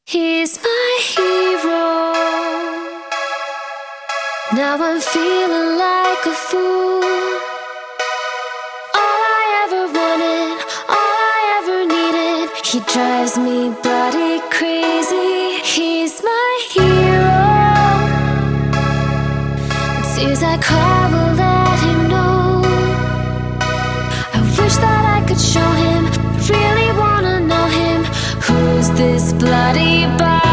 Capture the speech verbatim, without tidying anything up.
He's my hero. Now I'm feeling like a fool. All I ever wanted, all I ever needed. He drives me bloody crazy. He's my hero. The tears I cry will let him know. I wish that I could show him, really wanna know him. Who's this bloody body?